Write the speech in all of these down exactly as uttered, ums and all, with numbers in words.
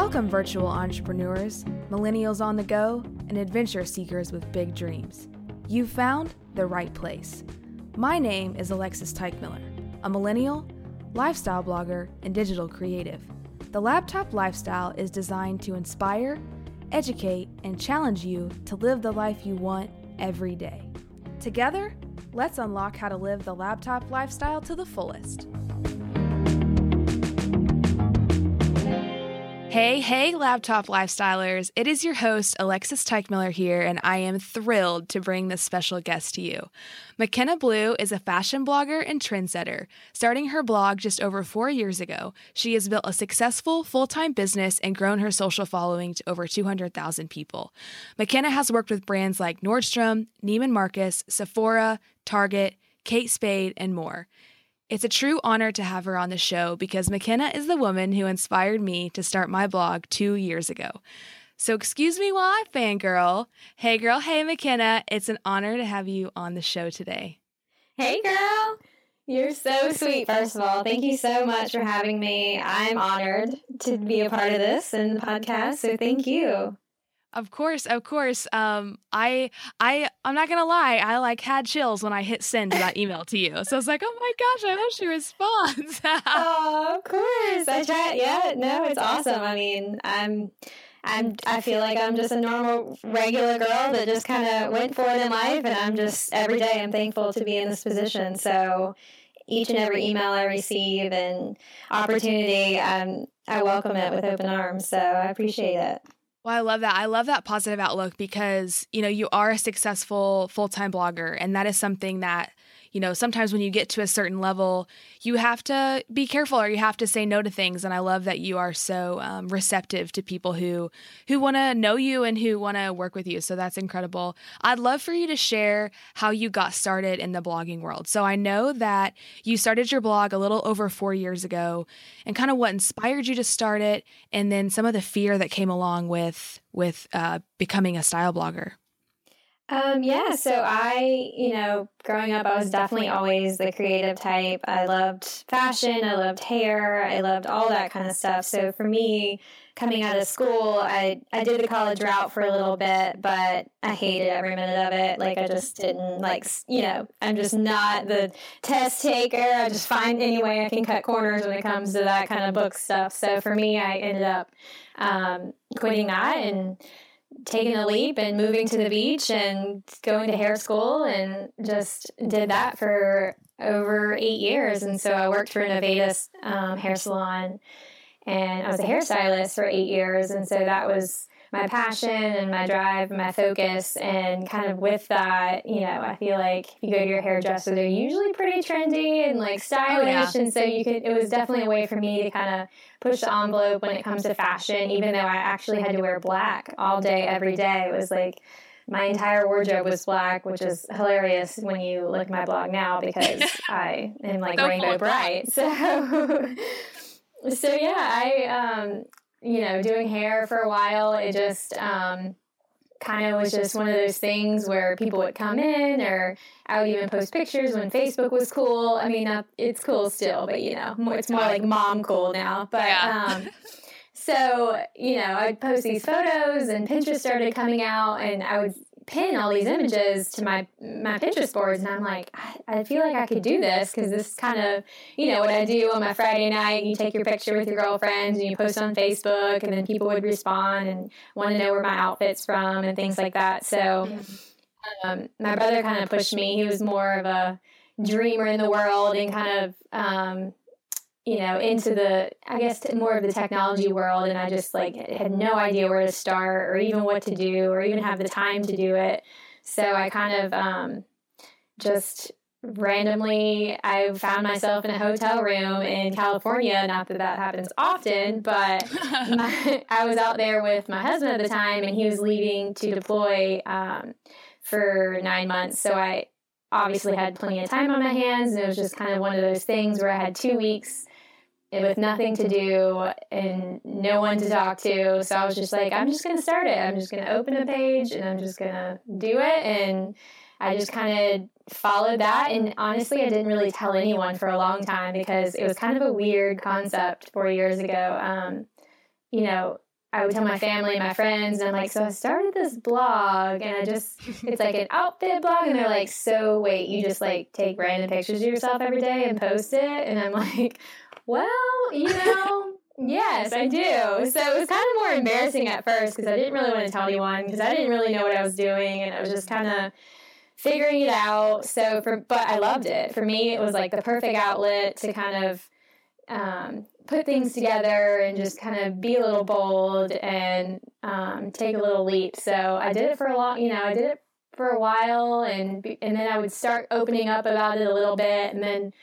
Welcome, virtual entrepreneurs, millennials on the go, and adventure seekers with big dreams. You've found the right place. My name is Alexis Teichmiller, a millennial, lifestyle blogger, and digital creative. The Laptop Lifestyle is designed to inspire, educate, and challenge you to live the life you want every day. Together, let's unlock how to live the laptop lifestyle to the fullest. Hey, hey, Laptop Lifestylers. It is your host, Alexis Teichmiller here, and I am thrilled to bring this special guest to you. McKenna Blue is a fashion blogger and trendsetter. Starting her blog just over four years ago, she has built a successful full-time business and grown her social following to over two hundred thousand people. McKenna has worked with brands like Nordstrom, Neiman Marcus, Sephora, Target, Kate Spade, and more. It's a true honor to have her on the show because McKenna is the woman who inspired me to start my blog two years ago. So excuse me while I fangirl. Hey girl, hey McKenna, it's an honor to have you on the show today. Hey girl, you're so sweet, first of all. Thank you so much for having me. I'm honored to be a part of this and the podcast, so thank you. Of course, of course. Um, I, I, I'm not gonna lie. I like had chills when I hit send to that email to you. So I was like, oh my gosh, I hope she responds. Oh, of course. I try. Yeah, no, it's awesome. I mean, I'm, I'm, I feel like I'm just a normal, regular girl that just kind of went for it in life, and I'm just every day I'm thankful to be in this position. So each and every email I receive and opportunity, um, I welcome it with open arms. So I appreciate it. Well, I love that. I love that positive outlook because, you know, you are a successful full-time blogger, and that is something that, you know, sometimes when you get to a certain level, you have to be careful or you have to say no to things. And I love that you are so um, receptive to people who who want to know you and who want to work with you. So that's incredible. I'd love for you to share how you got started in the blogging world. So I know that you started your blog a little over four years ago, and kind of what inspired you to start it, and then some of the fear that came along with with uh, becoming a style blogger. Um, yeah, so I, you know, growing up, I was definitely always the creative type. I loved fashion, I loved hair, I loved all that kind of stuff. So for me, coming out of school, I, I did the college route for a little bit, but I hated every minute of it. Like, I just didn't, like, you know, I'm just not the test taker. I just find any way I can cut corners when it comes to that kind of book stuff. So for me, I ended up um, quitting that and taking a leap and moving to the beach and going to hair school, and just did that for over eight years. And so I worked for Novatus um, hair salon, and I was a hairstylist for eight years. And so that was my passion and my drive and my focus. And kind of with that, you know, I feel like if you go to your hairdresser, they're usually pretty trendy and like stylish. Oh, yeah. And so you could, it was definitely a way for me to kind of push the envelope when it comes to fashion, even though I actually had to wear black all day, every day. It was like my entire wardrobe was black, which is hilarious when you look at my blog now because I am like so rainbow bright. So, so yeah, I, um, you know, doing hair for a while, it just um, kind of was just one of those things where people would come in, or I would even post pictures when Facebook was cool. I mean, not, it's cool still, but, you know, more, it's more like mom cool now. But yeah. um, so, you know, I'd post these photos, and Pinterest started coming out, and I would pin all these images to my my Pinterest boards, and I'm like, I, I feel like I could do this, because this is kind of, you know, what I do on my Friday night. You take your picture with your girlfriends and you post on Facebook, and then people would respond and want to know where my outfit's from and things like that. So um, my brother kind of pushed me. He was more of a dreamer in the world and kind of um, you know, into the, I guess, more of the technology world. And I just like had no idea where to start, or even what to do, or even have the time to do it. So I kind of um, just randomly, I found myself in a hotel room in California. Not that that happens often, but my, I was out there with my husband at the time, and he was leaving to deploy um, for nine months. So I obviously had plenty of time on my hands, and it was just kind of one of those things where I had two weeks with nothing to do and no one to talk to. So I was just like, I'm just going to start it. I'm just going to open a page, and I'm just going to do it. And I just kind of followed that. And honestly, I didn't really tell anyone for a long time, because it was kind of a weird concept four years ago. Um, you know, I would tell my family and my friends, and I'm like, so I started this blog, and I just, it's like an outfit blog, and they're like, so wait, you just like take random pictures of yourself every day and post it? And I'm like, well, you know, yes, I do. So it was kind of more embarrassing at first because I didn't really want to tell anyone because I didn't really know what I was doing, and I was just kind of figuring it out. So for, but I loved it. For me, it was like the perfect outlet to kind of um, put things together and just kind of be a little bold and um, take a little leap. So I did it for a long, you know, I did it for a while, and and then I would start opening up about it a little bit, and then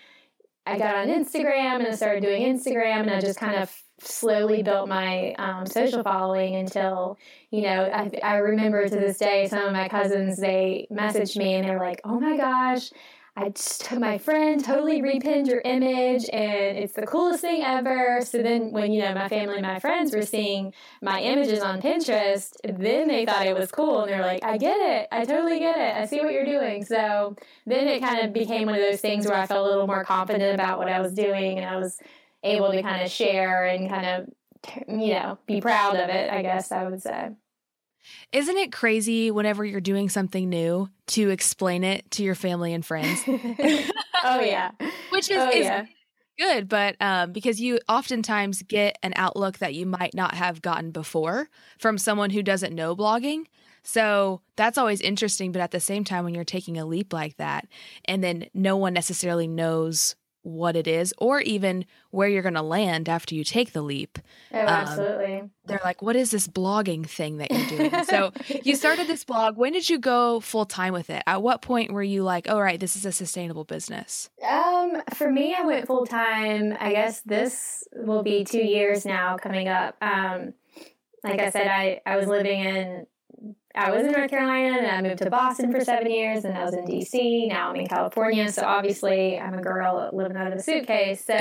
I got on Instagram and I started doing Instagram, and I just kind of slowly built my um, social following until, you know, I, I remember to this day, some of my cousins, they messaged me and they're like, oh my gosh, I just, my friend totally repinned your image and it's the coolest thing ever. So then when, you know, my family and my friends were seeing my images on Pinterest, then they thought it was cool. And they're like, I get it. I totally get it. I see what you're doing. So then it kind of became one of those things where I felt a little more confident about what I was doing, and I was able to kind of share and kind of, you know, be proud of it, I guess I would say. Isn't it crazy whenever you're doing something new to explain it to your family and friends? Oh, yeah. Which is, oh, is yeah. good, but um, because you oftentimes get an outlook that you might not have gotten before from someone who doesn't know blogging. So that's always interesting. But at the same time, when you're taking a leap like that, and then no one necessarily knows what it is or even where you're going to land after you take the leap. Oh, absolutely. Um, they're like, what is this blogging thing that you're doing? So you started this blog. When did you go full time with it? At what point were you like, oh, right, this is a sustainable business? Um, for me, I went full time. I guess this will be two years now coming up. Um, like I said, I, I was living in I was in North Carolina, and I moved to Boston for seven years, and I was in D C. Now I'm in California, so obviously I'm a girl living out of a suitcase. So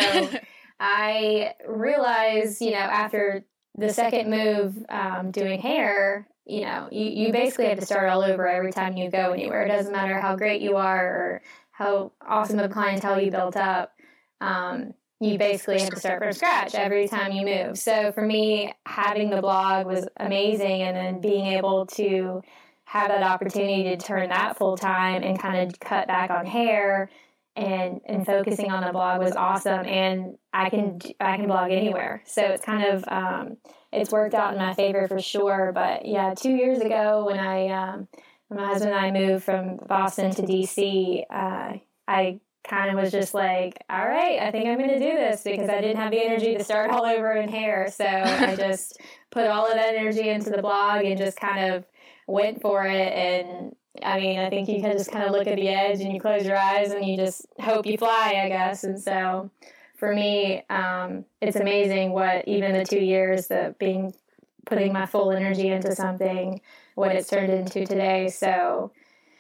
I realized, you know, after the second move um, doing hair, you know, you, you basically have to start all over every time you go anywhere. It doesn't matter how great you are or how awesome of clientele you built up. Um, you basically have to start from scratch every time you move. So for me, having the blog was amazing, and then being able to have that opportunity to turn that full time and kind of cut back on hair and and focusing on the blog was awesome. And I can I can blog anywhere, so it's kind of um, it's worked out in my favor for sure. But yeah, two years ago when I um, when my husband and I moved from Boston to D C, uh, I kind of was just like, all right, I think I'm going to do this, because I didn't have the energy to start all over in hair. So I just put all of that energy into the blog and just kind of went for it. And I mean, I think you can just kind of look at the edge and you close your eyes and you just hope you fly, I guess. And so for me, um, it's amazing what even the two years that being putting my full energy into something, what it's turned into today. So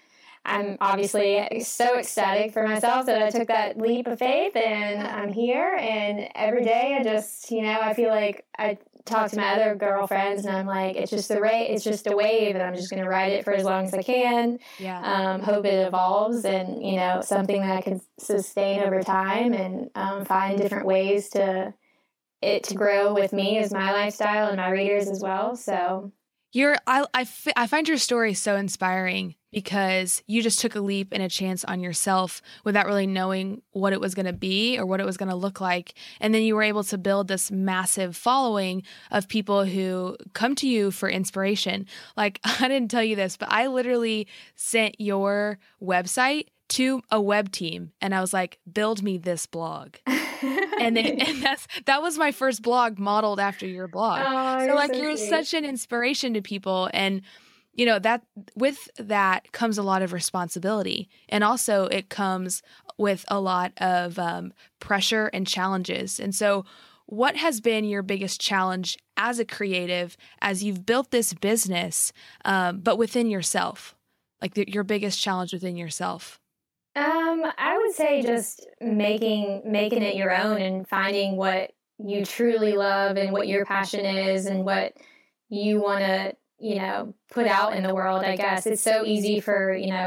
I'm obviously so ecstatic for myself that I took that leap of faith, and I'm here. And every day I just, you know, I feel like I talk to my other girlfriends and I'm like, it's just a ra- it's just a wave, and I'm just going to ride it for as long as I can. Yeah. Um, hope it evolves, and, you know, something that I can sustain over time, and um, find different ways to it to grow with me as my lifestyle and my readers as well. So You're, I, I, f- I find your story so inspiring, because you just took a leap and a chance on yourself without really knowing what it was going to be or what it was going to look like. And then you were able to build this massive following of people who come to you for inspiration. Like, I didn't tell you this, but I literally sent your website to a web team, and I was like, build me this blog. and then and that's that was my first blog modeled after your blog. Oh, so you're like so you're sweet. such an inspiration to people, and you know that with that comes a lot of responsibility, and also it comes with a lot of um, pressure and challenges. And so what has been your biggest challenge as a creative as you've built this business, um, but within yourself, like the, your biggest challenge within yourself? Um, I would say just making making it your own and finding what you truly love and what your passion is and what you want to, you know, put out in the world. I guess it's so easy for, you know,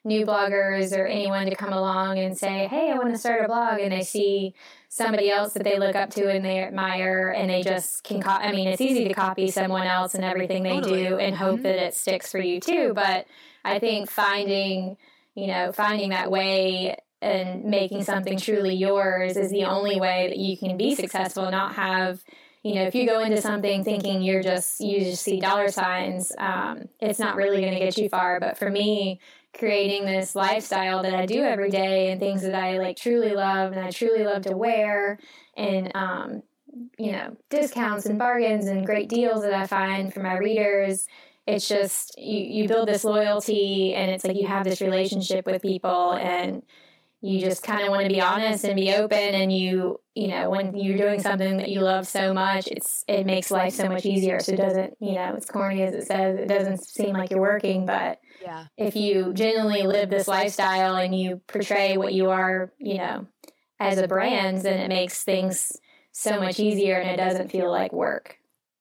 new bloggers or anyone to come along and say, hey, I want to start a blog, and they see somebody else that they look up to and they admire, and they just can co- I mean, it's easy to copy someone else and everything they totally. do and hope mm-hmm. that it sticks for you too. But I think finding, you know, finding that way and making something truly yours is the only way that you can be successful, not have, you know, if you go into something thinking you're just, you just see dollar signs, um, it's not really going to get you far. But for me, creating this lifestyle that I do every day and things that I like truly love and I truly love to wear, and, um, you know, discounts and bargains and great deals that I find for my readers, it's just, you, you build this loyalty, and it's like you have this relationship with people, and you just kind of want to be honest and be open. And you, you know, when you're doing something that you love so much, it's, it makes life so much easier. So it doesn't, you know, as corny as it says, it doesn't seem like you're working, but yeah, if you genuinely live this lifestyle and you portray what you are, you know, as a brand, then it makes things so much easier and it doesn't feel like work.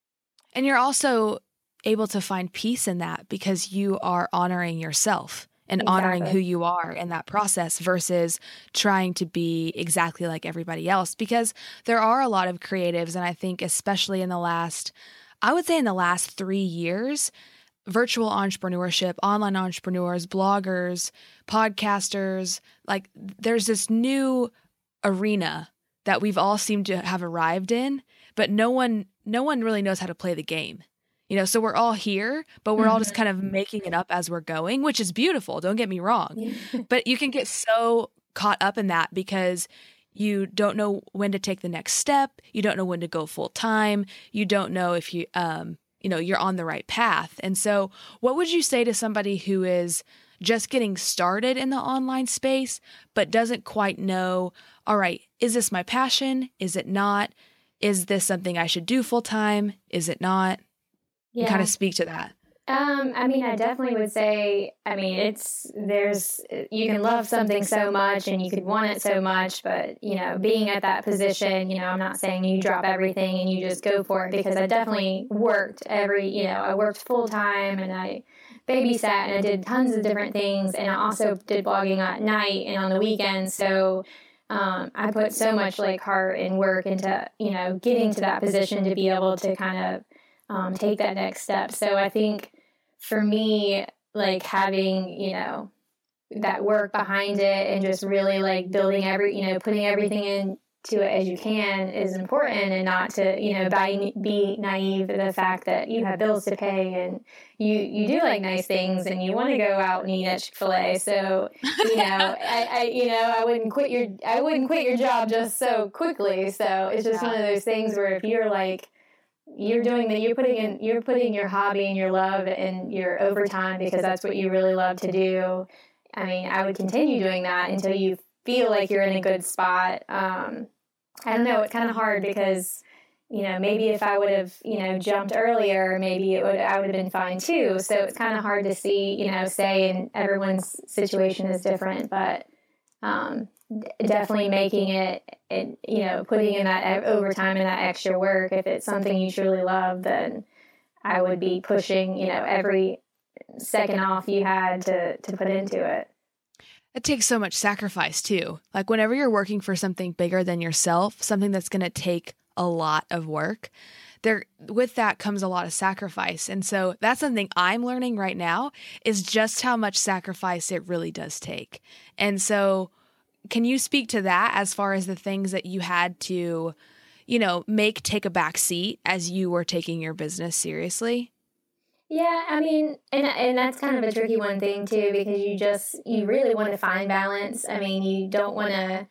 And you're also able to find peace in that because you are honoring yourself and exactly. honoring who you are in that process versus trying to be exactly like everybody else. Because there are a lot of creatives, and I think especially in the last, I would say in the last three years, virtual entrepreneurship, online entrepreneurs, bloggers, podcasters, like there's this new arena that we've all seemed to have arrived in, but no one, no one really knows how to play the game. You know, so we're all here, but we're mm-hmm. all just kind of making it up as we're going, which is beautiful. Don't get me wrong. But you can get so caught up in that because you don't know when to take the next step. You don't know when to go full time. You don't know if you, um, you know, you're on the right path. And so what would you say to somebody who is just getting started in the online space, but doesn't quite know, all right, is this my passion? Is it not? Is this something I should do full time? Is it not? Yeah. Kind of speak to that. Um, I mean, I definitely would say, I mean, it's, there's, you can love something so much and you could want it so much, but, you know, being at that position, you know, I'm not saying you drop everything and you just go for it, because I definitely worked every, you know, I worked full time and I babysat and I did tons of different things. And I also did blogging at night and on the weekends. So, um, I put so much like heart and work into, you know, getting to that position to be able to kind of, Um, take that next step. So I think for me, like having, you know, that work behind it and just really like building every, you know, putting everything into it as you can is important, and not to, you know, by, be naive to the fact that you have bills to pay and you, you do like nice things and you want to go out and eat at Chick-fil-A. So, you know, I, I, you know, I wouldn't quit your, I wouldn't quit your job just so quickly. So it's just yeah. one of those things where if you're like, you're doing that, you're putting in, you're putting your hobby and your love and your overtime because that's what you really love to do. I mean, I would continue doing that until you feel like you're in a good spot. Um, I don't know. It's kind of hard because, you know, maybe if I would have, you know, jumped earlier, maybe it would, I would have been fine too. So it's kind of hard to see, you know, say, and everyone's situation is different, but, um, definitely making it, it, you know, putting in that overtime and that extra work. If it's something you truly love, then I would be pushing, you know, every second off you had to, to put into it. It takes so much sacrifice too. Like whenever you're working for something bigger than yourself, something that's going to take a lot of work, there, with that comes a lot of sacrifice. And so that's something I'm learning right now, is just how much sacrifice it really does take. And so can you speak to that as far as the things that you had to, you know, make take a back seat as you were taking your business seriously? Yeah, I mean, and and that's kind of a tricky one thing too, because you just, you really want to find balance. I mean, you don't want to,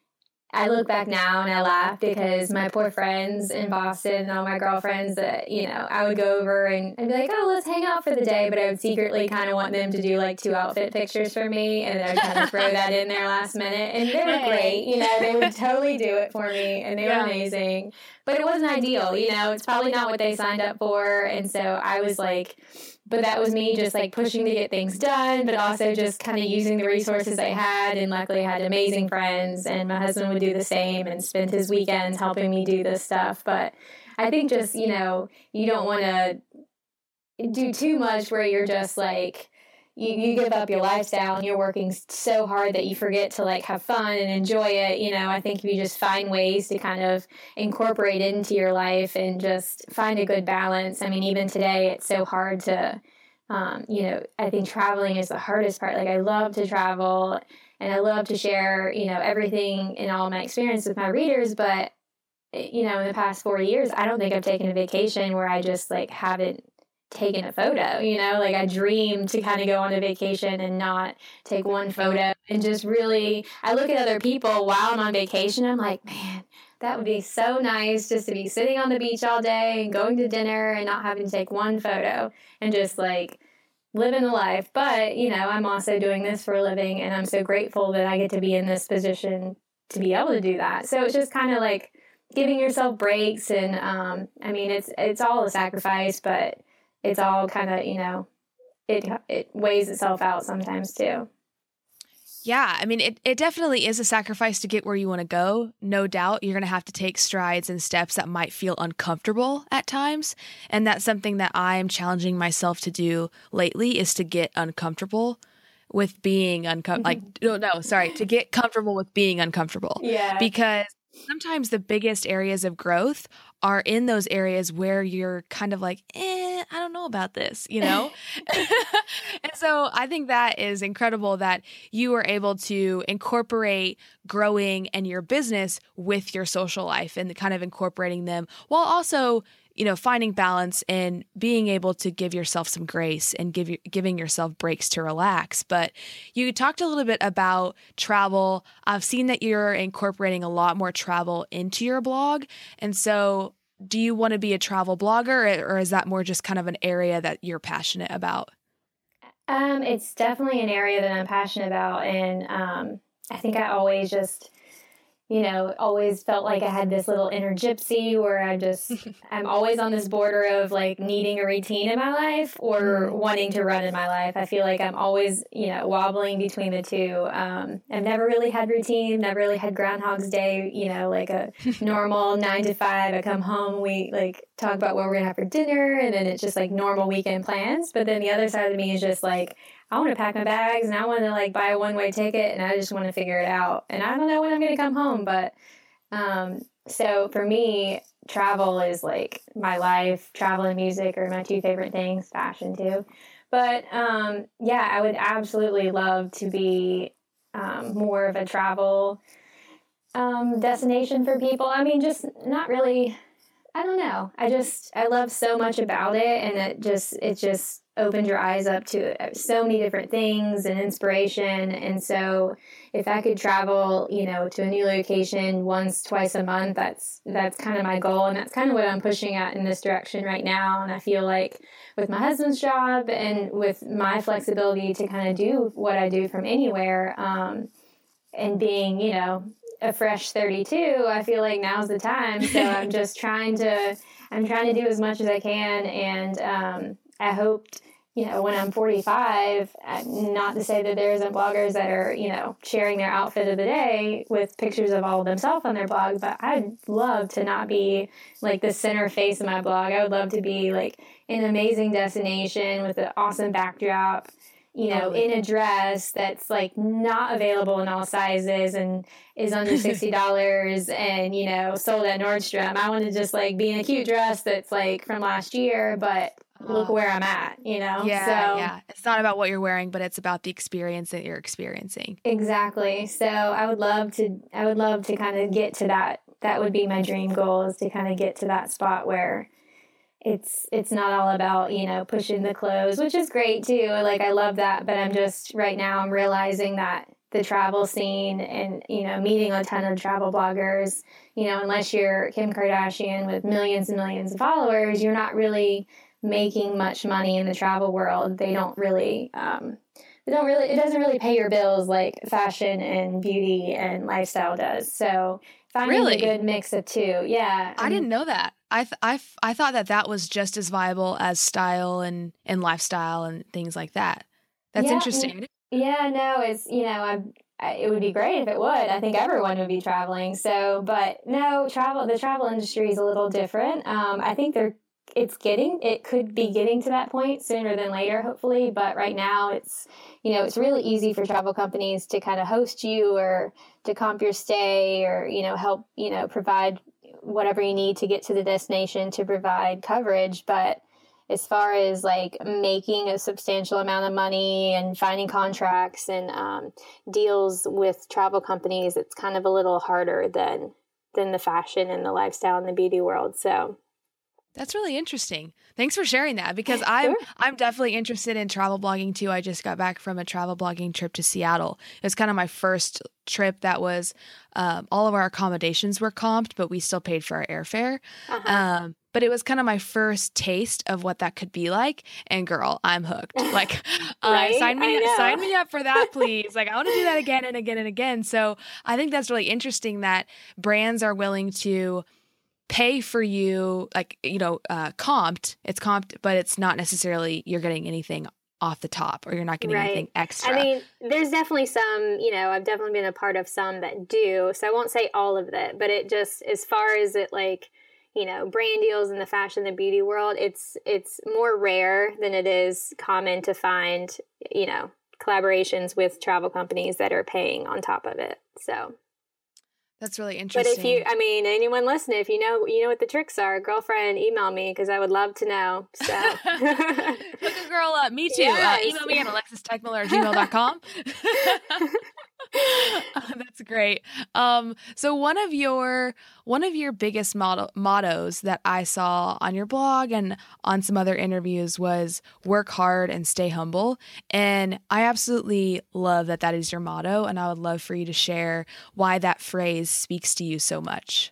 I look back now and I laugh because my poor friends in Boston and all my girlfriends that, you know, I would go over and I'd be like, oh, let's hang out for the day. But I would secretly kind of want them to do like two outfit pictures for me. And then I would kind of throw that in there last minute. And they were great. You know, they would totally do it for me and they were amazing. But it wasn't ideal. You know, it's probably not what they signed up for. And so I was like, but that was me just like pushing to get things done, but also just kind of using the resources I had. And luckily I had amazing friends, and my husband would do the same and spend his weekends helping me do this stuff. But I think just, you know, you don't want to do too much where you're just like, you, you give up your lifestyle and you're working so hard that you forget to like have fun and enjoy it. You know, I think if you just find ways to kind of incorporate it into your life and just find a good balance. I mean, even today, it's so hard to, um, you know, I think traveling is the hardest part. Like I love to travel and I love to share, you know, everything and all my experience with my readers. But, you know, in the past four years, I don't think I've taken a vacation where I just like haven't taken a photo, you know, like I dream to kind of go on a vacation and not take one photo and just really, I look at other people while I'm on vacation. I'm like, man, that would be so nice just to be sitting on the beach all day and going to dinner and not having to take one photo and just like living the life. But, you know, I'm also doing this for a living and I'm so grateful that I get to be in this position to be able to do that. So it's just kind of like giving yourself breaks. And, um, I mean, it's, it's all a sacrifice, but it's all kind of, you know, it, it weighs itself out sometimes too. Yeah, I mean, it, it definitely is a sacrifice to get where you want to go. No doubt you're going to have to take strides and steps that might feel uncomfortable at times. And that's something that I am challenging myself to do lately is to get uncomfortable with being uncomfortable. Like, no, no, sorry, to get comfortable with being uncomfortable. Yeah. Because sometimes the biggest areas of growth are in those areas where you're kind of like, eh, I don't know about this, you know? And so I think that is incredible that you were able to incorporate growing and your business with your social life and kind of incorporating them while also, you know, finding balance and being able to give yourself some grace and give you, giving yourself breaks to relax. But you talked a little bit about travel. I've seen that you're incorporating a lot more travel into your blog. And so do you want to be a travel blogger or is that more just kind of an area that you're passionate about? Um, it's definitely an area that I'm passionate about. And um, I think I always just, you know, always felt like I had this little inner gypsy where I just, I'm always on this border of like needing a routine in my life or wanting to run in my life. I feel like I'm always, you know, wobbling between the two. Um, I've never really had routine, never really had Groundhog's Day, you know, like a normal nine to five. I come home, we like talk about what we're going to have for dinner, and then it's just like normal weekend plans. But then the other side of me is just like, I want to pack my bags and I want to like buy a one-way ticket and I just want to figure it out. And I don't know when I'm going to come home, but um, so for me, travel is like my life. Travel and music are my two favorite things, fashion too. But um, yeah, I would absolutely love to be um, more of a travel um, destination for people. I mean, just not really, I don't know. I just, I love so much about it and it just, it just, opened your eyes up to so many different things and inspiration. And so if I could travel, you know, to a new location once, twice a month, that's, that's kind of my goal. And that's kind of what I'm pushing at in this direction right now. And I feel like with my husband's job and with my flexibility to kind of do what I do from anywhere, um, and being, you know, a fresh thirty-two, I feel like now's the time. So I'm just trying to, I'm trying to do as much as I can. And, um, I hoped, you know, when I'm forty-five, not to say that there isn't bloggers that are, you know, sharing their outfit of the day with pictures of all of themselves on their blog, but I'd love to not be like the center face of my blog. I would love to be like an amazing destination with an awesome backdrop, you know, in a dress that's like not available in all sizes and is under sixty dollars and, you know, sold at Nordstrom. I want to just like be in a cute dress that's like from last year, but look where I'm at, you know? Yeah, so, yeah. It's not about what you're wearing, but it's about the experience that you're experiencing. Exactly. So I would love to, I would love to kind of get to that. That would be my dream goal is to kind of get to that spot where it's, it's not all about, you know, pushing the clothes, which is great too. Like, I love that. But I'm just, right now I'm realizing that the travel scene and, you know, meeting a ton of travel bloggers, you know, unless you're Kim Kardashian with millions and millions of followers, you're not really making much money in the travel world. They don't really, um, they don't really, it doesn't really pay your bills like fashion and beauty and lifestyle does. So finding really? a good mix of two. Yeah. I didn't know that. I, th- I, f- I thought that that was just as viable as style and, and lifestyle and things like that. That's yeah, interesting. Yeah, no, it's, you know, I, I, it would be great if it would. I think everyone would be traveling. So, but no, travel, the travel industry is a little different. Um, I think they're it's getting, it could be getting to that point sooner than later, hopefully. But right now it's, you know, it's really easy for travel companies to kind of host you or to comp your stay or, you know, help, you know, provide whatever you need to get to the destination to provide coverage. But as far as like making a substantial amount of money and finding contracts and um, deals with travel companies, it's kind of a little harder than than the fashion and the lifestyle and the beauty world. So that's really interesting. Thanks for sharing that, because I'm Sure. I'm definitely interested in travel blogging too. I just got back from a travel blogging trip to Seattle. It was kind of my first trip that was um, all of our accommodations were comped, but we still paid for our airfare. Uh-huh. Um, but it was kind of my first taste of what that could be like. And girl, I'm hooked. Like, uh, Right? sign I me know. sign me up for that, please. Like, I want to do that again and again and again. So I think that's really interesting that brands are willing to pay for you, like, you know, uh, comped. It's comped, but it's not necessarily you're getting anything off the top or you're not getting Right. anything extra. I mean, there's definitely some, you know, I've definitely been a part of some that do. So I won't say all of it, but it just, as far as it like, you know, brand deals in the fashion and beauty world, it's it's more rare than it is common to find, you know, collaborations with travel companies that are paying on top of it. So That's really But interesting. if you, I mean, anyone listening, if you know, you know what the tricks are, girlfriend, email me because I would love to know. So Look a girl up. Me too. Yes. Uh, email me at alexis teichmiller at gmail dot com. That's great. Um, so one of your one of your biggest motto, mottos that I saw on your blog and on some other interviews was work hard and stay humble. And I absolutely love that that is your motto. And I would love for you to share why that phrase speaks to you so much.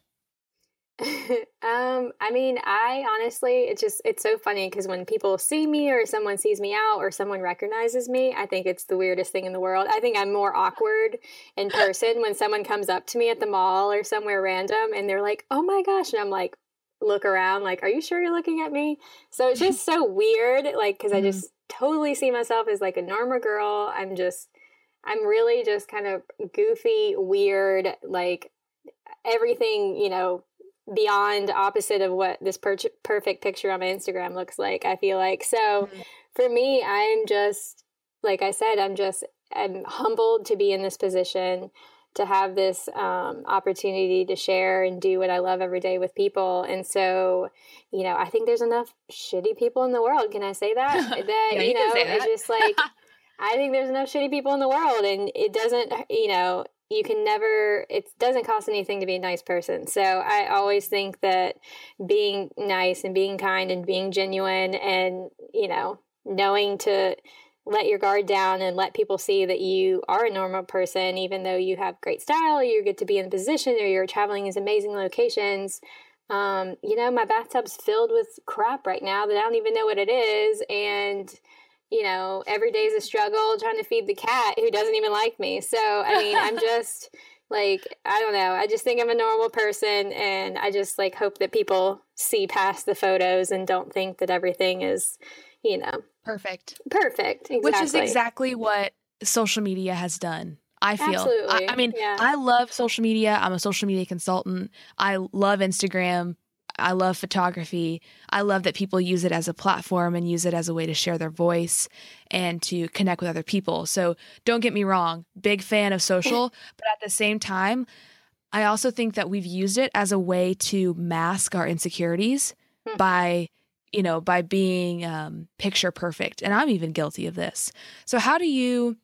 um, I mean, I honestly, it's just, it's so funny because when people see me or someone sees me out or someone recognizes me, I think it's the weirdest thing in the world. I think I'm more awkward in person when someone comes up to me at the mall or somewhere random and they're like, oh my gosh. And I'm like, look around, like, are you sure you're looking at me? So it's just so weird, like, because mm-hmm. I just totally see myself as like a normal girl. I'm just, I'm really just kind of goofy, weird, like everything, you know, beyond opposite of what this per- perfect picture on my Instagram looks like, I feel like. So mm-hmm. for me, I'm just, like I said, I'm just, I'm humbled to be in this position, to have this um, opportunity to share and do what I love every day with people. And so, you know, I think there's enough shitty people in the world. Can I say that? That, yeah, you, you know, can say that. It's just like, I think there's enough shitty people in the world, and it doesn't, you know, you can never, it doesn't cost anything to be a nice person. So I always think that being nice and being kind and being genuine and, you know, knowing to let your guard down and let people see that you are a normal person, even though you have great style, or you get to be in a position, or you're traveling these amazing locations. Um, you know, my bathtub's filled with crap right now that I don't even know what it is. And you know, every day is a struggle trying to feed the cat who doesn't even like me. So, I mean, I'm just like, I don't know. I just think I'm a normal person, and I just like hope that people see past the photos and don't think that everything is, you know, perfect. Perfect. Exactly. Which is exactly what social media has done. I feel. Absolutely. I, I mean, yeah. I love social media. I'm a social media consultant. I love Instagram. I love photography. I love that people use it as a platform and use it as a way to share their voice and to connect with other people. So don't get me wrong, big fan of social, but at the same time, I also think that we've used it as a way to mask our insecurities mm-hmm. by, you know, by being um, picture perfect. And I'm even guilty of this. So how do you,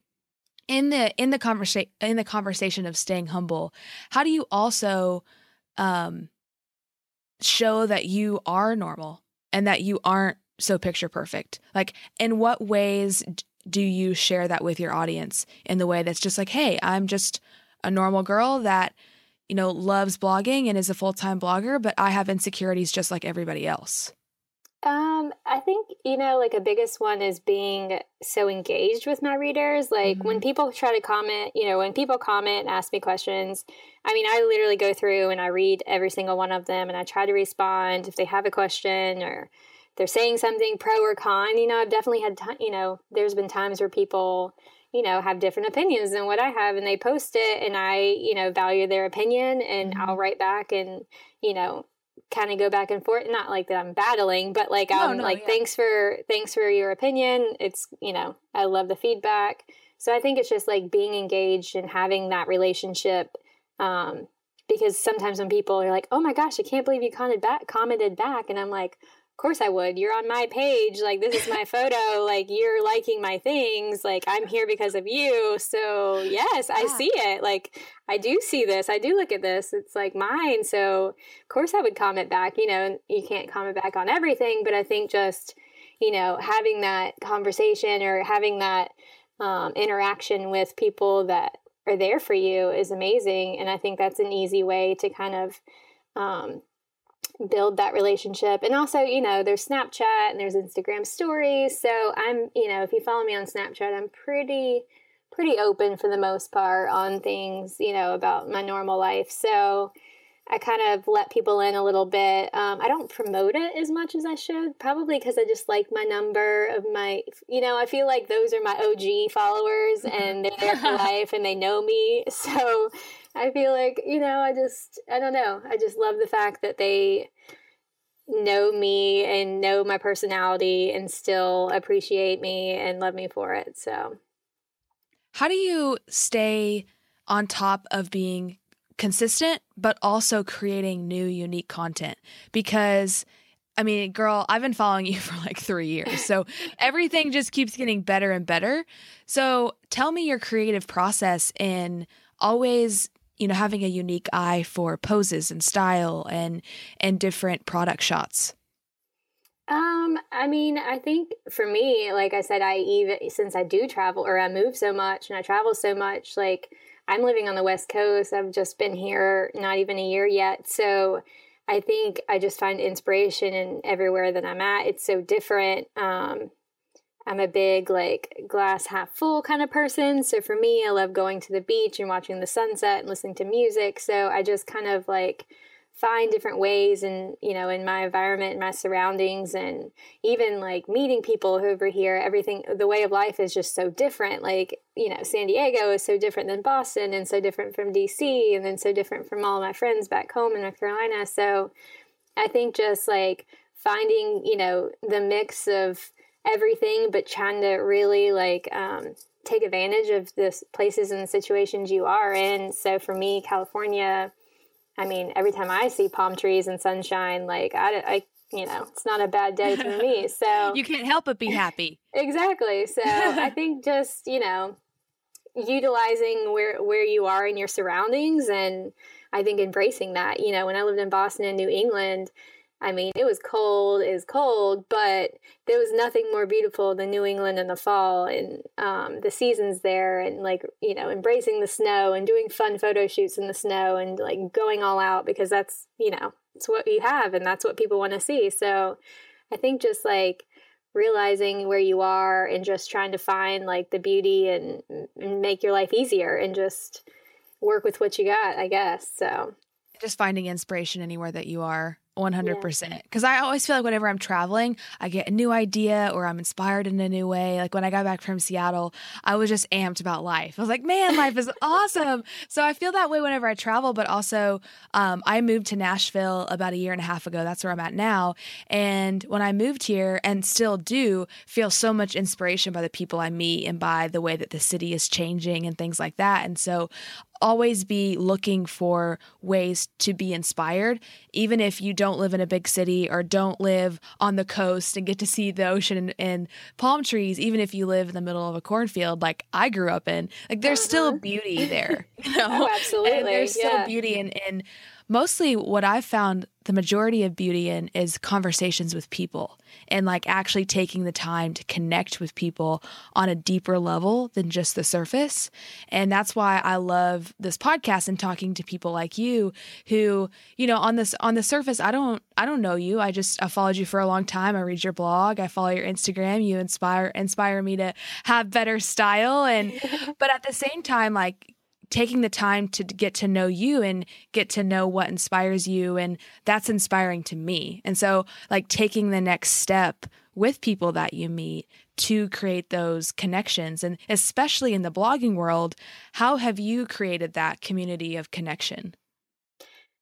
in the in the conversation in the conversation of staying humble, how do you also um, show that you are normal and that you aren't so picture perfect? Like, in what ways do you share that with your audience in the way that's just like, hey, I'm just a normal girl that, you know, loves blogging and is a full-time blogger, but I have insecurities just like everybody else? Um, I think, you know, like a biggest one is being so engaged with my readers. Like mm-hmm. when people try to comment, you know, when people comment and ask me questions, I mean, I literally go through and I read every single one of them and I try to respond if they have a question or they're saying something pro or con. You know, I've definitely had, t- you know, there's been times where people, you know, have different opinions than what I have and they post it and I, you know, value their opinion and mm-hmm. I'll write back and, you know, kind of go back and forth. Not like that I'm battling, but like, I'm no, no, like, yeah. thanks for, thanks for your opinion. It's, you know, I love the feedback. So I think it's just like being engaged and having that relationship. Um, because sometimes when people are like, oh my gosh, I can't believe you commented back, commented back. And I'm like, of course I would. You're on my page. Like, this is my photo. Like, you're liking my things. Like, I'm here because of you. So yes, I see it. Like, I do see this. I do look at this. It's like mine. So of course I would comment back. You know, you can't comment back on everything, but I think just, you know, having that conversation or having that um, interaction with people that are there for you is amazing. And I think that's an easy way to kind of um, build that relationship. And also, you know, there's Snapchat and there's Instagram stories. So I'm, you know, if you follow me on Snapchat, I'm pretty, pretty open for the most part on things, you know, about my normal life. So I kind of let people in a little bit. Um, I don't promote it as much as I should, probably because I just like my number of my, you know, I feel like those are my O G followers and they're there for life and they know me. So I feel like, you know, I just, I don't know. I just love the fact that they know me and know my personality and still appreciate me and love me for it. So how do you stay on top of being consistent, but also creating new, unique content? Because, I mean, girl, I've been following you for like three years. So everything just keeps getting better and better. So tell me your creative process in always, you know, having a unique eye for poses and style and, and different product shots. Um, I mean, I think for me, like I said, I even, since I do travel or I move so much and I travel so much, like I'm living on the West Coast. I've just been here not even a year yet. So I think I just find inspiration in everywhere that I'm at. It's so different. Um, I'm a big like glass half full kind of person. So for me, I love going to the beach and watching the sunset and listening to music. So I just kind of like find different ways and, you know, in my environment and my surroundings and even like meeting people over here, everything, the way of life is just so different. Like, you know, San Diego is so different than Boston and so different from D C and then so different from all my friends back home in North Carolina. So I think just like finding, you know, the mix of everything, but trying to really like um, take advantage of the places and the situations you are in. So for me, California, I mean, every time I see palm trees and sunshine, like I, I you know, it's not a bad day for me. So you can't help but be happy. Exactly. So I think just, you know, utilizing where, where you are in your surroundings and I think embracing that, you know, when I lived in Boston and New England, I mean, it was cold, it was cold, but there was nothing more beautiful than New England in the fall and um, the seasons there and like, you know, embracing the snow and doing fun photo shoots in the snow and like going all out because that's, you know, it's what you have and that's what people want to see. So I think just like realizing where you are and just trying to find like the beauty and, and make your life easier and just work with what you got, I guess. So just finding inspiration anywhere that you are. one hundred percent. Because I always feel like whenever I'm traveling, I get a new idea or I'm inspired in a new way. Like when I got back from Seattle, I was just amped about life. I was like, man, life is awesome. So I feel that way whenever I travel, but also um, I moved to Nashville about a year and a half ago. That's where I'm at now. And when I moved here and still do feel so much inspiration by the people I meet and by the way that the city is changing and things like that. And so always be looking for ways to be inspired, even if you don't live in a big city or don't live on the coast and get to see the ocean and, and palm trees, even if you live in the middle of a cornfield like I grew up in, like there's uh-huh. still beauty there. You know? Oh, absolutely. And there's yeah. still beauty in, in mostly what I've found the majority of beauty in is conversations with people and like actually taking the time to connect with people on a deeper level than just the surface. And that's why I love this podcast and talking to people like you who, you know, on this, on the surface, I don't, I don't know you. I just, I followed you for a long time. I read your blog. I follow your Instagram. You inspire, inspire me to have better style. And, but at the same time, like, taking the time to get to know you and get to know what inspires you. And that's inspiring to me. And so like taking the next step with people that you meet to create those connections. And especially in the blogging world, how have you created that community of connection?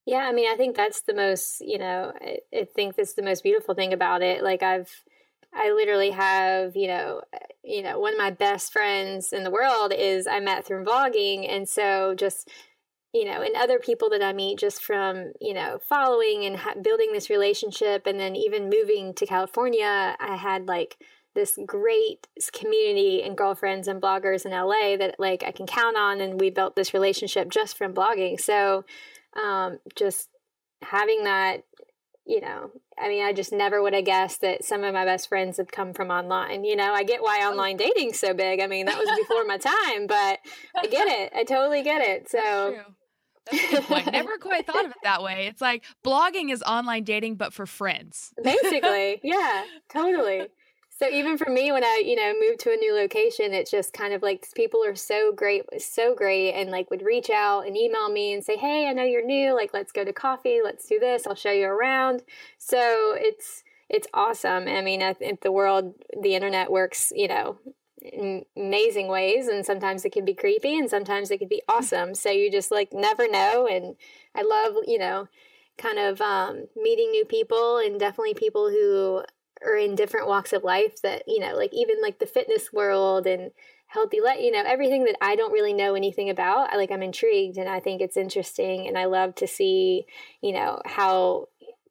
Yeah, I mean, I think that's the most, you know, I, I think that's the most beautiful thing about it. Like I've, I literally have, you know, you know, one of my best friends in the world is I met through vlogging. And so just, you know, and other people that I meet just from, you know, following and ha- building this relationship. And then even moving to California, I had like this great community and girlfriends and bloggers in L A that like I can count on. And we built this relationship just from blogging. So um, just having that, you know, I mean, I just never would have guessed that some of my best friends have come from online. You know, I get why online dating's so big. I mean, that was before my time, but I get it. I totally get it. So That's true. That's a good point. Never quite thought of it that way. It's like blogging is online dating, but for friends. Basically. Yeah, totally. So even for me, when I, you know, moved to a new location, it's just kind of like people are so great, so great. And like would reach out and email me and say, hey, I know you're new. Like, let's go to coffee. Let's do this. I'll show you around. So it's, it's awesome. I mean, I think the world, the internet works, you know, in amazing ways. And sometimes it can be creepy and sometimes it can be awesome. So you just like never know. And I love, you know, kind of um, meeting new people and definitely people who are in different walks of life that, you know, like even like the fitness world and healthy, let you know, everything that I don't really know anything about. I like, I'm intrigued and I think it's interesting. And I love to see, you know, how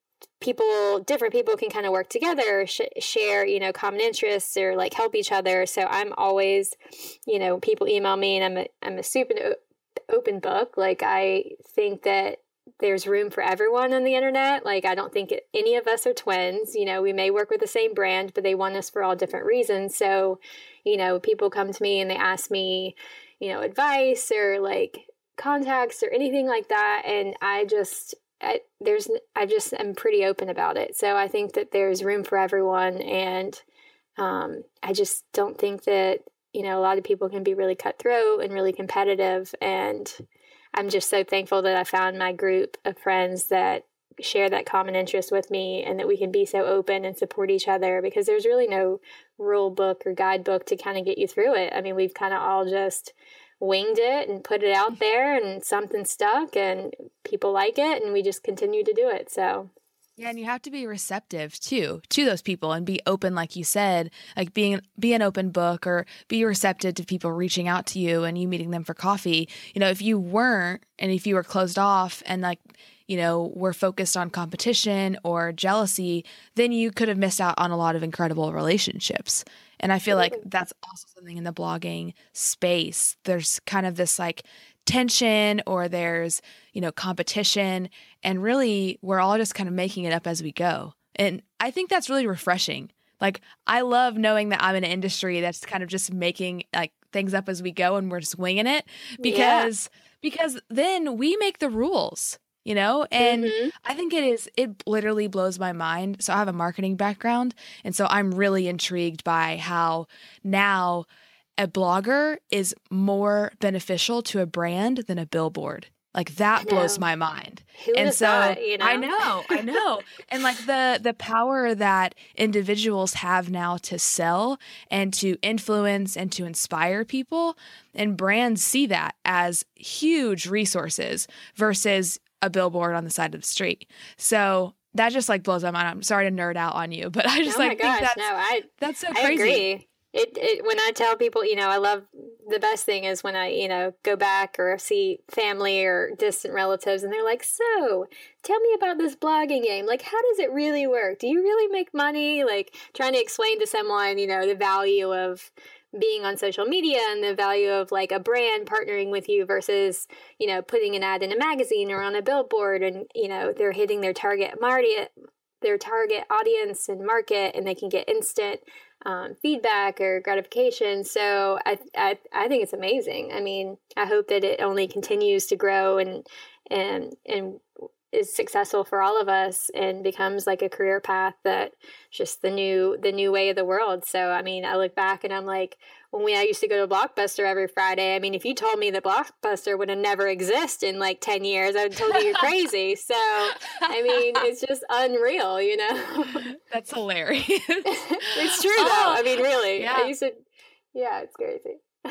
people, different people can kind of work together, sh- share, you know, common interests or like help each other. So I'm always, you know, people email me and I'm a, I'm a super open book. Like I think that there's room for everyone on the internet. Like, I don't think it, any of us are twins. You know, we may work with the same brand, but they want us for all different reasons. So, you know, people come to me and they ask me, you know, advice or like contacts or anything like that. And I just, I, there's, I just am pretty open about it. So I think that there's room for everyone. And um, I just don't think that, you know, a lot of people can be really cutthroat and really competitive. And I'm just so thankful that I found my group of friends that share that common interest with me and that we can be so open and support each other because there's really no rule book or guidebook to kind of get you through it. I mean, we've kind of all just winged it and put it out there and something stuck and people like it and we just continue to do it. So yeah, and you have to be receptive too to those people and be open, like you said, like being be an open book or be receptive to people reaching out to you and you meeting them for coffee. You know, if you weren't and if you were closed off and like, you know, were focused on competition or jealousy, then you could have missed out on a lot of incredible relationships. And I feel like that's also something in the blogging space. There's kind of this like tension or there's, you know, competition and really we're all just kind of making it up as we go. And I think that's really refreshing. Like I love knowing that I'm in an industry that's kind of just making like things up as we go and we're just winging it because, yeah. because then we make the rules. You know, and mm-hmm. I think it is, it literally blows my mind. So I have a marketing background. And so I'm really intrigued by how now a blogger is more beneficial to a brand than a billboard. Like that blows my mind. Who and so thought, you know? I know, I know. And like the the power that individuals have now to sell and to influence and to inspire people, and brands see that as huge resources versus a billboard on the side of the street. So that just like blows my mind. I'm sorry to nerd out on you, but I just oh like my gosh, think that's, no, I, that's so I crazy. Agree. It, it, when I tell people, you know, I love the best thing is when I, you know, go back or see family or distant relatives and they're like, so tell me about this blogging game. Like, how does it really work? Do you really make money? Like trying to explain to someone, you know, the value of being on social media and the value of like a brand partnering with you versus, you know, putting an ad in a magazine or on a billboard and, you know, they're hitting their target market, their target audience and market and they can get instant um, feedback or gratification. So I, I, I think it's amazing. I mean, I hope that it only continues to grow and, and, and is successful for all of us and becomes like a career path that just the new the new way of the world. So I mean, I look back and I'm like, when we I used to go to Blockbuster every Friday, I mean, if you told me that Blockbuster would have never exist in like ten years, I would have told you you're crazy. So I mean, it's just unreal, you know. That's hilarious. It's true though. Oh, I mean, really. yeah. I used to yeah, it's crazy.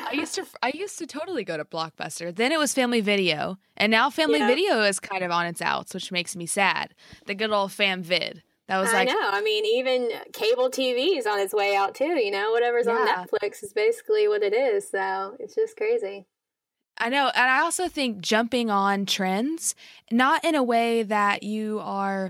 I used to I used to totally go to Blockbuster. Then it was Family Video, and now Family Yeah. Video is kind of on its outs, which makes me sad. The good old Fam Vid. That was I like know. I mean, even cable T V is on its way out too. You know, whatever's on Yeah. Netflix is basically what it is. So it's just crazy. I know. And I also think jumping on trends, not in a way that you are,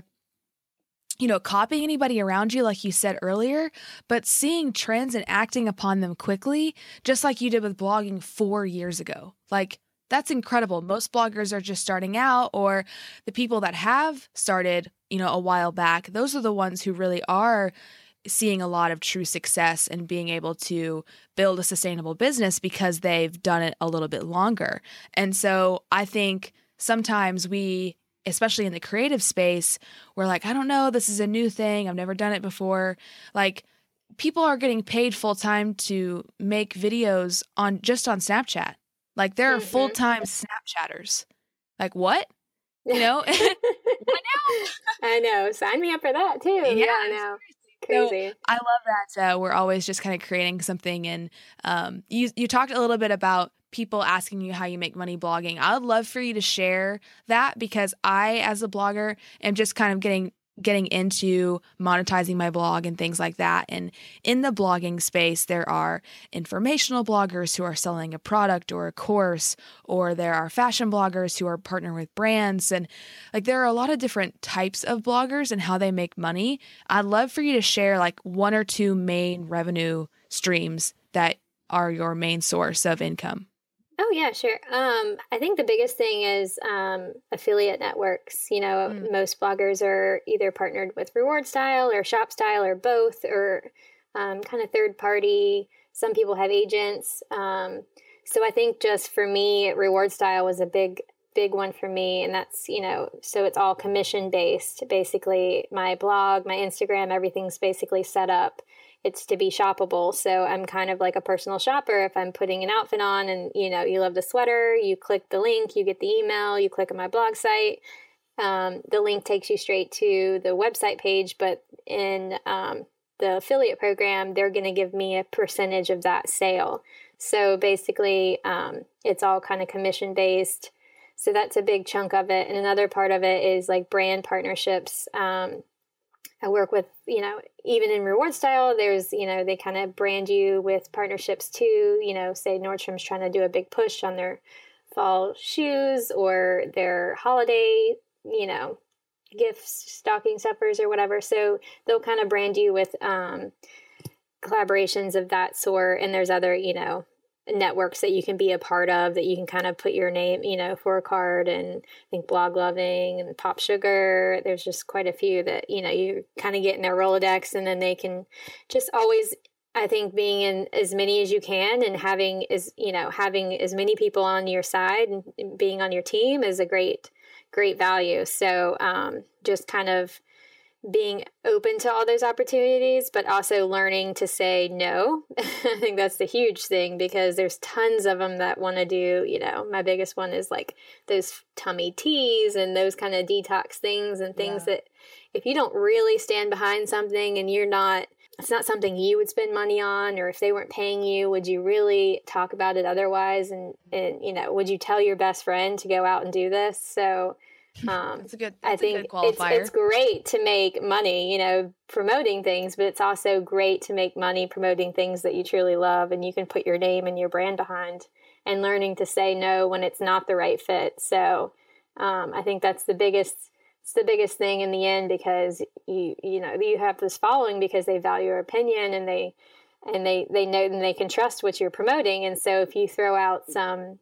you know, copying anybody around you, like you said earlier, but seeing trends and acting upon them quickly, just like you did with blogging four years ago. Like, that's incredible. Most bloggers are just starting out, or the people that have started, you know, a while back, those are the ones who really are seeing a lot of true success and being able to build a sustainable business because they've done it a little bit longer. And so I think sometimes we, especially in the creative space, we're like, I don't know, this is a new thing. I've never done it before. Like, people are getting paid full time to make videos on just on Snapchat. Like, there are Mhm. full-time Snapchatters. Like, what? You know? What now? I know. Sign me up for that too. Yeah, Yeah, I know. So Crazy. I love that uh, we're always just kind of creating something. And um, you you talked a little bit about people asking you how you make money blogging. I would love for you to share that, because I, as a blogger, am just kind of getting getting into monetizing my blog and things like that. And in the blogging space, there are informational bloggers who are selling a product or a course, or there are fashion bloggers who are partnering with brands. And like, there are a lot of different types of bloggers and how they make money. I'd love for you to share like one or two main revenue streams that are your main source of income. Oh yeah, sure. Um, I think the biggest thing is um, affiliate networks. You know, Mm. most bloggers are either partnered with Reward Style or Shop Style or both, or um, kind of third party. Some people have agents. Um, so I think just for me, Reward Style was a big, big one for me, and that's, you know, so it's all commission based. Basically, my blog, my Instagram, everything's basically set up. It's to be shoppable. So I'm kind of like a personal shopper. If I'm putting an outfit on and, you know, you love the sweater, you click the link, you get the email, you click on my blog site. Um, the link takes you straight to the website page. But in um, the affiliate program, they're going to give me a percentage of that sale. So basically, um, it's all kind of commission based. So that's a big chunk of it. And another part of it is like brand partnerships. Um, I work with, you know, even in Reward Style, there's, you know, they kind of brand you with partnerships too. You know, say Nordstrom's trying to do a big push on their fall shoes or their holiday, you know, gifts, stocking stuffers or whatever. So they'll kind of brand you with um, collaborations of that sort. And there's other, you know, networks that you can be a part of that you can kind of put your name, you know, for a card. And I think Blog Loving and Pop Sugar, there's just quite a few that, you know, you kind of get in their Rolodex, and then they can just always, I think, being in as many as you can and having as, you know, having as many people on your side and being on your team is a great, great value. So um, just kind of being open to all those opportunities, but also learning to say no. I think that's the huge thing, because there's tons of them that want to do, you know, my biggest one is like those tummy teas and those kind of detox things and things Yeah. that if you don't really stand behind something and you're not, it's not something you would spend money on, or if they weren't paying you, would you really talk about it otherwise? And, and, you know, would you tell your best friend to go out and do this? So, Um, That's a good, I that's a think good qualifier. it's, it's great to make money, you know, promoting things, but it's also great to make money promoting things that you truly love and you can put your name and your brand behind, and learning to say no when it's not the right fit. So um, I think that's the biggest, it's the biggest thing in the end, because you, you know, you have this following because they value your opinion, and they, and they, they know, and they can trust what you're promoting. And so if you throw out some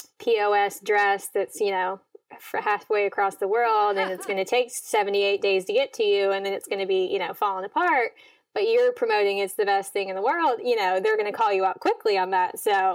P O S dress that's, you know, for halfway across the world, and it's going to take seventy-eight days to get to you, and then it's going to be, you know, falling apart, but you're promoting it's the best thing in the world, you know, they're going to call you out quickly on that. So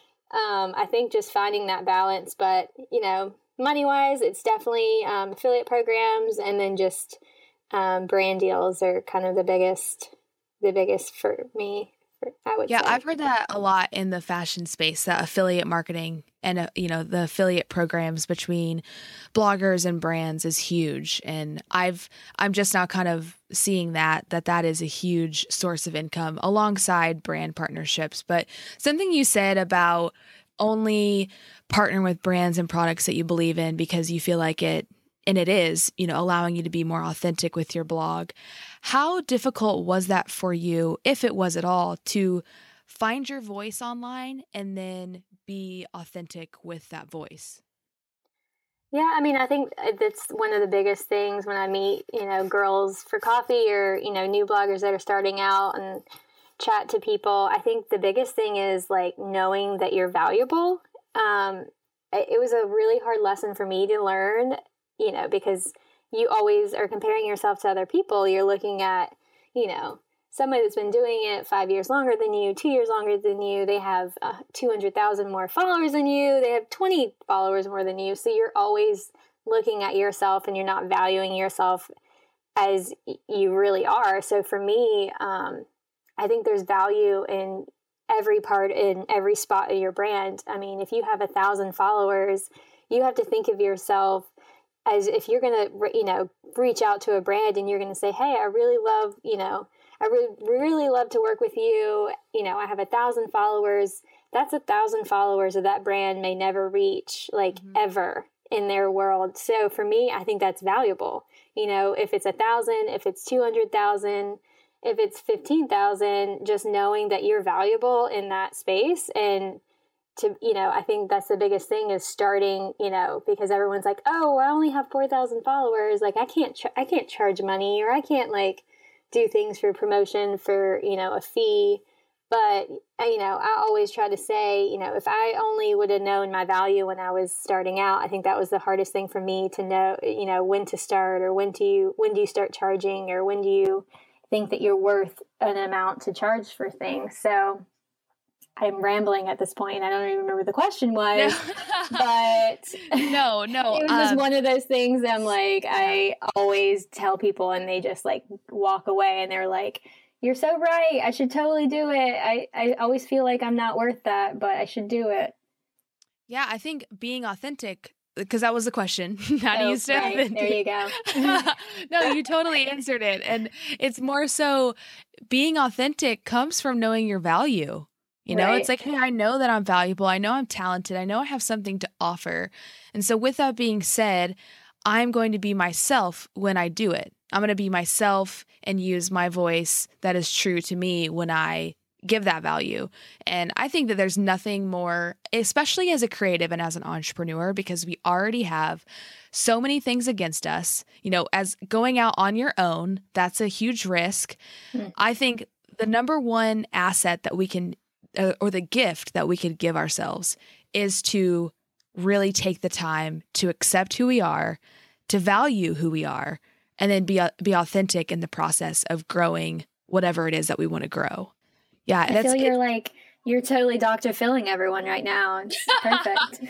um, I think just finding that balance, but, you know, money wise, it's definitely um, affiliate programs, and then just um, brand deals are kind of the biggest, the biggest for me. I would Yeah, say. I've heard that a lot in the fashion space, that affiliate marketing and, uh, you know, the affiliate programs between bloggers and brands is huge. And I've, I'm just now kind of seeing that, that that is a huge source of income alongside brand partnerships. But something you said about only partner with brands and products that you believe in because you feel like it, and it is, you know, allowing you to be more authentic with your blog. How difficult was that for you, if it was at all, to find your voice online and then be authentic with that voice? Yeah, I mean, I think that's one of the biggest things when I meet, you know, girls for coffee or, you know, new bloggers that are starting out and chat to people. I think the biggest thing is like knowing that you're valuable. Um, it was a really hard lesson for me to learn, you know, because you always are comparing yourself to other people. You're looking at, you know, somebody that's been doing it five years longer than you, two years longer than you. They have uh, two hundred thousand more followers than you. They have twenty followers more than you. So you're always looking at yourself and you're not valuing yourself as you really are. So for me, um, I think there's value in every part, in every spot of your brand. I mean, if you have a thousand followers, you have to think of yourself as if you're going to, you know, reach out to a brand and you're going to say, hey, I really love, you know, I really, really love to work with you. You know, I have a thousand followers. That's a thousand followers that that brand may never reach, like mm-hmm. ever in their world. So for me, I think that's valuable. You know, if it's a thousand, if it's two hundred thousand, if it's fifteen thousand, just knowing that you're valuable in that space. And to, you know, I think that's the biggest thing is starting, you know, because everyone's like, oh, I only have four thousand followers. Like I can't, ch- I can't charge money, or I can't like do things for promotion for, you know, a fee. But, you know, I always try to say, you know, if I only would have known my value when I was starting out, I think that was the hardest thing for me to know, you know, when to start, or when do you, when do you start charging, or when do you think that you're worth an amount to charge for things. So I'm rambling at this point. I don't even remember what the question was, but no, no, it was just um, one of those things. I'm like, I always tell people and they just like walk away and they're like, you're so right. I should totally do it. I, I always feel like I'm not worth that, but I should do it. Yeah. I think being authentic, because that was the question. How do oh, you stay right. authentic? There you go. No, you totally answered it. And it's more so being authentic comes from knowing your value. You know, right. It's like, hey, I know that I'm valuable. I know I'm talented. I know I have something to offer. And so with that being said, I'm going to be myself when I do it. I'm going to be myself and use my voice that is true to me when I give that value. And I think that there's nothing more, especially as a creative and as an entrepreneur, because we already have so many things against us. You know, as going out on your own, that's a huge risk. Mm. I think the number one asset that we can Uh, or the gift that we could give ourselves is to really take the time to accept who we are, to value who we are, and then be uh, be authentic in the process of growing whatever it is that we want to grow. Yeah, I that's, feel you're it, like you're totally Doctor Philling everyone right now. It's perfect.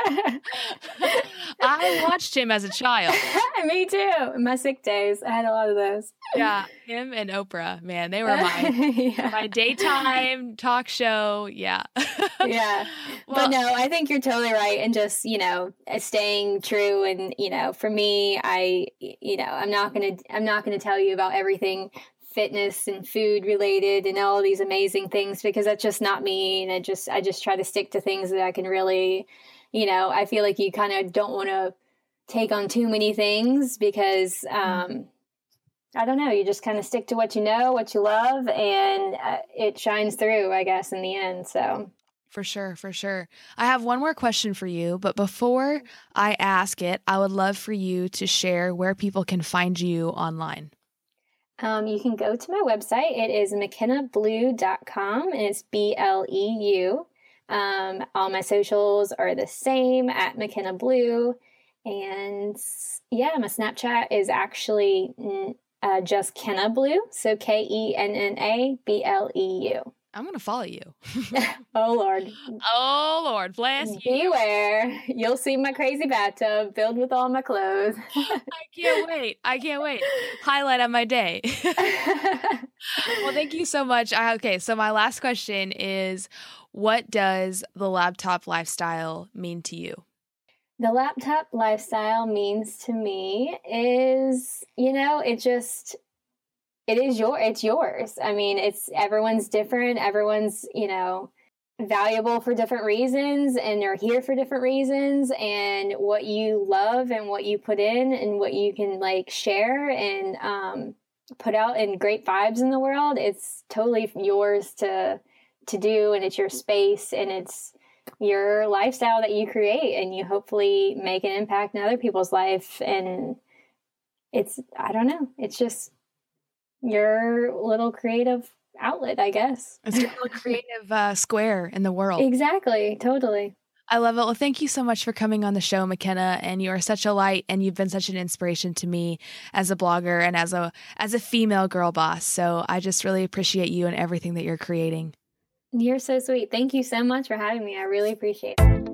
I watched him as a child. Me too. In my sick days, I had a lot of those. Yeah, him and Oprah, man, they were my yeah. my daytime talk show. Yeah, yeah. Well, but no, I think you're totally right, and just you know, staying true. And you know, for me, I you know, I'm not gonna I'm not gonna tell you about everything fitness and food related and all these amazing things, because that's just not me. And I just, I just try to stick to things that I can really, you know, I feel like you kind of don't want to take on too many things because, um, I don't know, you just kind of stick to what you know, what you love, and uh, it shines through, I guess, in the end. So for sure, for sure. I have one more question for you, but before I ask it, I would love for you to share where people can find you online. Um, you can go to my website. It is mckenna blue dot com, and it's B L E U. Um, all my socials are the same at McKenna Blue. And yeah, my Snapchat is actually uh, just Kenna Blue. So K E N N A B L E U. I'm going to follow you. Oh, Lord. Oh, Lord. Bless you. Beware. You'll see my crazy bathtub filled with all my clothes. I can't wait. I can't wait. Highlight of my day. Well, thank you so much. I, okay, so my last question is, what does the laptop lifestyle mean to you? The laptop lifestyle means to me is, you know, it just, it is your, it's yours. I mean, it's everyone's different. Everyone's, you know, valuable for different reasons, and they're here for different reasons. And what you love and what you put in and what you can like share and um, put out in great vibes in the world, it's totally yours to to do, and it's your space, and it's your lifestyle that you create, and you hopefully make an impact in other people's life. And it's, I don't know, it's just your little creative outlet, I guess. It's your little creative uh, square in the world. Exactly. Totally. I love it. Well, thank you so much for coming on the show, McKenna. And you are such a light, and you've been such an inspiration to me as a blogger and as a as a female girl boss. So I just really appreciate you and everything that you're creating. You're so sweet. Thank you so much for having me. I really appreciate it.